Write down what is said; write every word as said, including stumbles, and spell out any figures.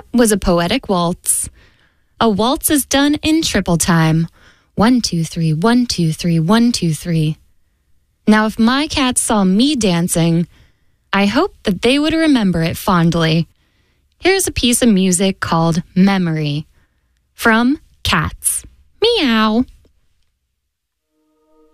was a poetic waltz. A waltz is done in triple time. One, two, three, one, two, three, one, two, three. Now, if my cats saw me dancing, I hope that they would remember it fondly. Here's a piece of music called Memory from Cats. Meow.